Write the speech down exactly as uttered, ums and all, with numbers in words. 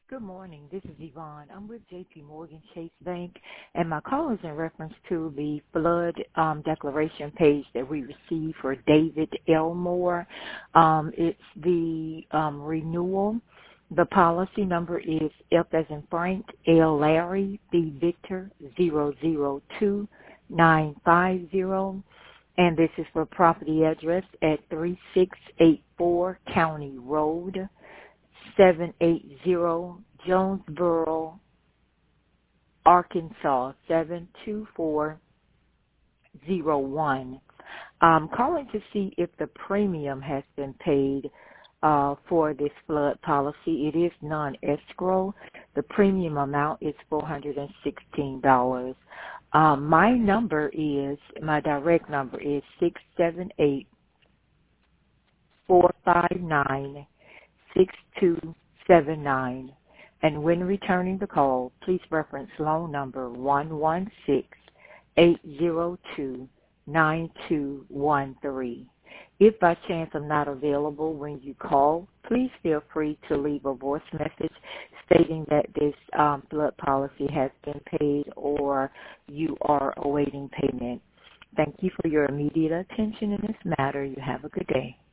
Good morning. This is Yvonne. I'm with J P Morgan Chase Bank, and my call is in reference to the flood um, declaration page that we received for David Elmore. Um, it's the um, renewal. The policy number is F as in Frank, L Larry, B Victor, zero zero two nine five zero. And this is for property address at three six eight four County Road, seven eight zero Jonesboro, Arkansas, seven two four zero one. I'm calling to see if the premium has been paid uh, for this flood policy. It is non-escrow. The premium amount is four hundred sixteen dollars. Um, my number is, my direct number is six seven eight, four five nine, six two seven nine. And when returning the call, please reference loan number one one six, eight zero two, nine two one three. If by chance I'm not available when you call, please feel free to leave a voice message stating that this um, flood policy has been paid or you are awaiting payment. Thank you for your immediate attention in this matter. You have a good day.